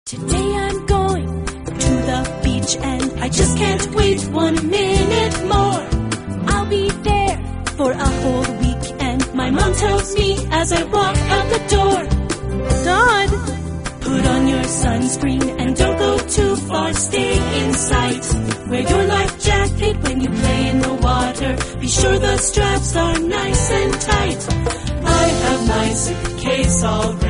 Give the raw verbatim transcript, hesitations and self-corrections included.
Today I'm going to the beach and I just can't wait one minute more. I'll be there for a whole week and my mom tells me as I walk out the door, Todd, put on your sunscreen and don't go too far, stay in sight. Wear your life jacket when you play in the water. Be sure the straps are nice and tight. I have my suitcase all ready.